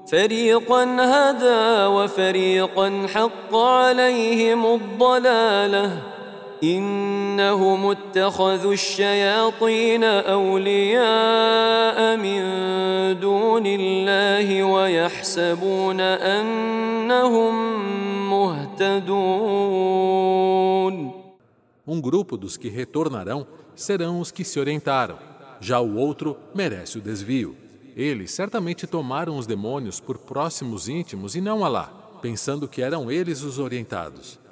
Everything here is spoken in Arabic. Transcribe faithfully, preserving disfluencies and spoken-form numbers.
فريقا هدى وفريقا حق عليهم الضلالة إنهم اتخذوا الشياطين أولياء من دون الله ويحسبون أنهم مهتدون. Um grupo dos que retornarão serão os que se orientaram. Já o outro merece o desvio. Eles certamente tomaram os demônios por próximos íntimos e não Alá, pensando que eram eles os orientados.